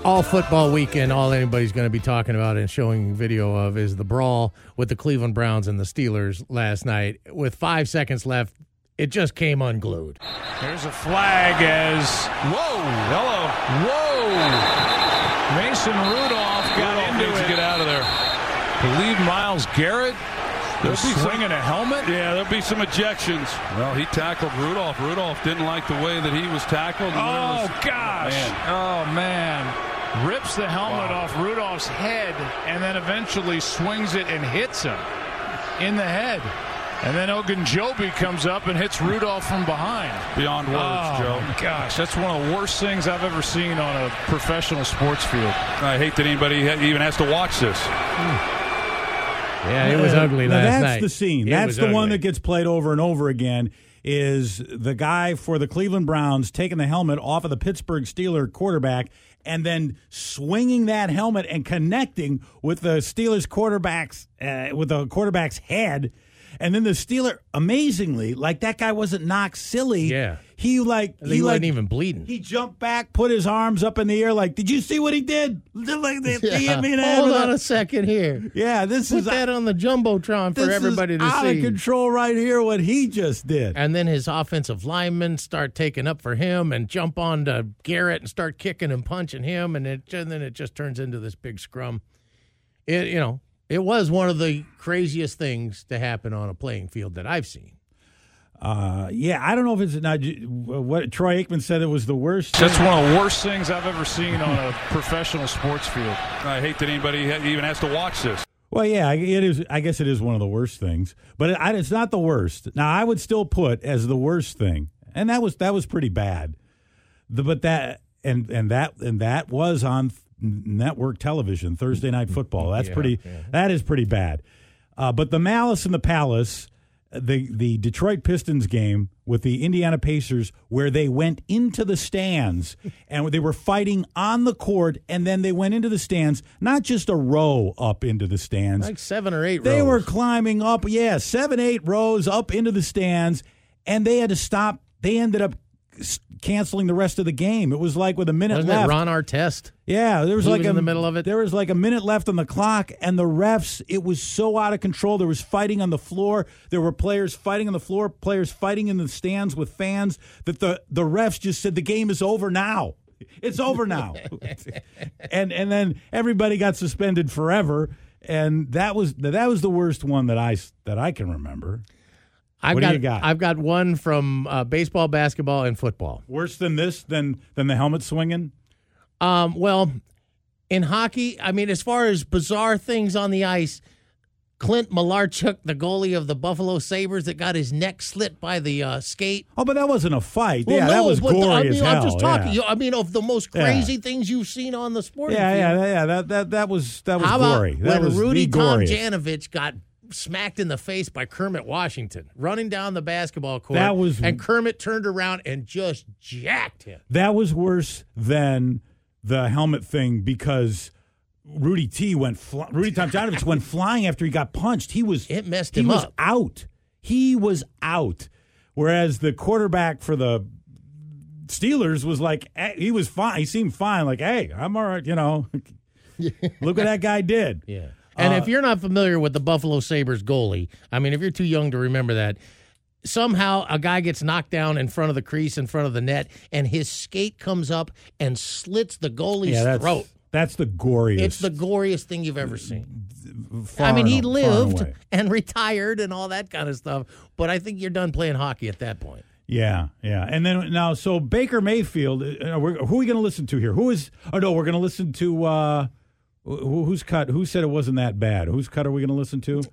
All football weekend, all anybody's going to be talking about and showing video of is the brawl with the Cleveland Browns and the Steelers last night. With 5 seconds left, it just came unglued. There's a flag as... Whoa! Hello. Whoa! Mason Rudolph got into it. To get out of there. Believe Myles Garrett. They're swinging a helmet. Yeah, there'll be some ejections. Well, he tackled Rudolph. Rudolph didn't like the way that he was tackled. Oh, gosh. Oh, man. Rips the helmet off Rudolph's head and then eventually swings it and hits him in the head. And then Ogunjobi comes up and hits Rudolph from behind. Beyond words, Joe. Oh, gosh. That's one of the worst things I've ever seen on a professional sports field. I hate that anybody even has to watch this. Yeah, it was ugly last night. That's the scene. That's the one that gets played over and over again, is the guy for the Cleveland Browns taking the helmet off of the Pittsburgh Steelers quarterback and then swinging that helmet and connecting with the Steelers quarterback's head. And then the Steeler, amazingly, like that guy wasn't knocked silly. Yeah. He wasn't even bleeding. He jumped back, put his arms up in the air like, did you see what he did? Like, they hit me in the head. Hold on a second here. Yeah, Put that on the Jumbotron for everybody to see. Out of control right here, what he just did. And then his offensive linemen start taking up for him and jump on to Garrett and start kicking and punching him, and then it just turns into this big scrum. It was one of the craziest things to happen on a playing field that I've seen. I don't know if it's not what Troy Aikman said it was the worst. That's one of the worst things I've ever seen on a professional sports field. I hate that anybody even has to watch this. Well, yeah, it is. I guess it is one of the worst things, but it's not the worst. Now, I would still put as the worst thing, and that was pretty bad. That was on network television, Thursday Night Football. That is pretty bad. But the Malice in the Palace, the Detroit Pistons game with the Indiana Pacers, where they went into the stands and they were fighting on the court, and then they went into the stands, not just a row up into the stands. Like 7 or 8 rows. They were climbing up, 7, 8 rows up into the stands, and they had to stop. They ended up canceling the rest of the game. It was like with a minute left. Wasn't it Ron Artest? Yeah, there was in the middle of it. There was like a minute left on the clock, and the refs, it was so out of control. There was fighting on the floor. There were players fighting on the floor, players fighting in the stands with fans, that the refs just said the game is over now. It's over now. and then everybody got suspended forever, and that was the worst one that I can remember. What do you got? I've got one from baseball, basketball, and football. Worse than this, than the helmet swinging? Well, in hockey, I mean, as far as bizarre things on the ice, Clint Malarchuk, the goalie of the Buffalo Sabres that got his neck slit by the skate. Oh, but that wasn't a fight. Well, that was gory as hell. I'm just talking. Yeah. Of the most crazy things you've seen on the sporting field. That was How gory. About when Rudy Tomjanovich got smacked in the face by Kermit Washington running down the basketball court, and Kermit turned around and just jacked him. That was worse than the helmet thing, because Rudy Tomjanovich went flying after he got punched. It messed him up. He was out. Whereas the quarterback for the Steelers was like, he was fine. He seemed fine. Like, hey, I'm all right. Look what that guy did. Yeah. And if you're not familiar with the Buffalo Sabres goalie, I mean, if you're too young to remember that, somehow a guy gets knocked down in front of the crease, in front of the net, and his skate comes up and slits the goalie's throat. That's the goriest. It's the goriest thing you've ever seen. He lived and retired and all that kind of stuff, but I think you're done playing hockey at that point. Yeah. And then now, so Baker Mayfield, who are we going to listen to here? we're going to listen to... Whose cut? Who said it wasn't that bad? Whose cut are we going to listen to?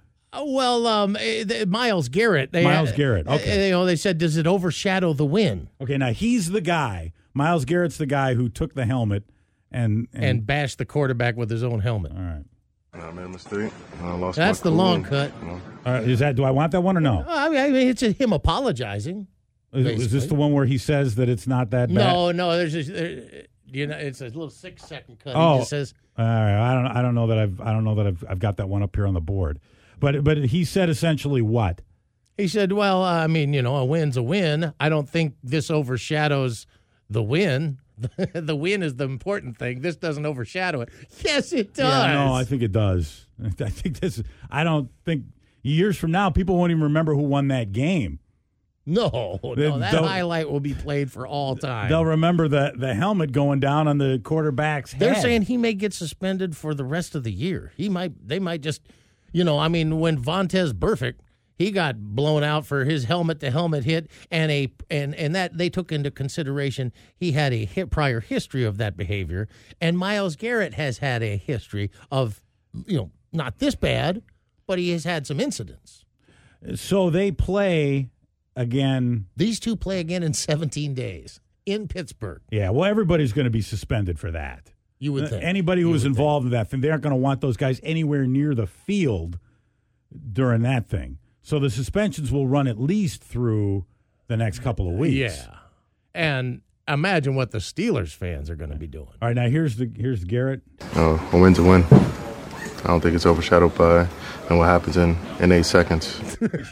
Myles Garrett. Myles Garrett. Okay. They said, does it overshadow the win? Okay, now he's the guy. Myles Garrett's the guy who took the helmet and bashed the quarterback with his own helmet. All right. I made a mistake. I lost. That's the long cut. All right, do I want that one or no? I mean, it's him apologizing. Is this the one where he says that it's not that bad? No. There's just. It's a little 6-second cut. Oh, he just says, all right. I don't know that I've got that one up here on the board. But he said essentially what? He said, well, a win's a win. I don't think this overshadows the win. the win is the important thing. This doesn't overshadow it. Yes, it does. Yeah, no, I think it does. I don't think years from now people won't even remember who won that game. No, that highlight will be played for all time. They'll remember the helmet going down on the quarterback's head. They're saying he may get suspended for the rest of the year. They might just, when Vontaze Burfict, he got blown out for his helmet-to-helmet hit, and that they took into consideration he had a prior history of that behavior, and Myles Garrett has had a history of, not this bad, but he has had some incidents. So they play again. These two play again in 17 days in Pittsburgh. Yeah, well, everybody's going to be suspended for that. You would think. Anybody who was involved in that thing, they aren't going to want those guys anywhere near the field during that thing. So the suspensions will run at least through the next couple of weeks. Yeah. And imagine what the Steelers fans are going to be doing. All right, now here's Garrett. A win's a win. I don't think it's overshadowed by what happens in 8 seconds.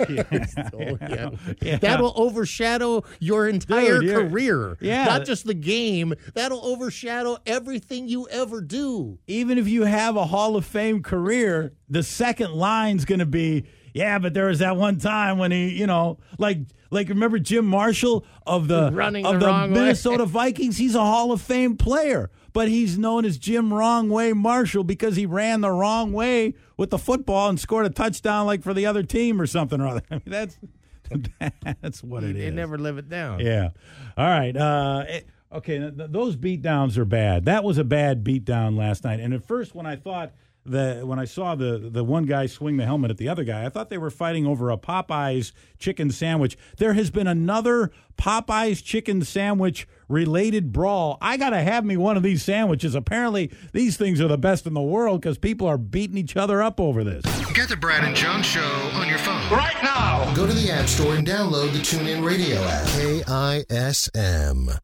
Yeah. That'll overshadow your entire career. Yeah. Not just the game. That'll overshadow everything you ever do. Even if you have a Hall of Fame career, the second line's going to be, yeah, but there was that one time when he, like remember Jim Marshall of the Minnesota Vikings? He's a Hall of Fame player, but he's known as Jim Wrong Way Marshall because he ran the wrong way with the football and scored a touchdown like for the other team or something or other. I mean, that's what it is. They never live it down. Yeah. All right. Okay, those beatdowns are bad. That was a bad beatdown last night. And at first when I saw the one guy swing the helmet at the other guy, I thought they were fighting over a Popeyes chicken sandwich. There has been another Popeyes chicken sandwich related brawl. I got to have me one of these sandwiches. Apparently, these things are the best in the world because people are beating each other up over this. Get the Brad and John Show on your phone Right now. Go to the App Store and download the TuneIn Radio app. KISM.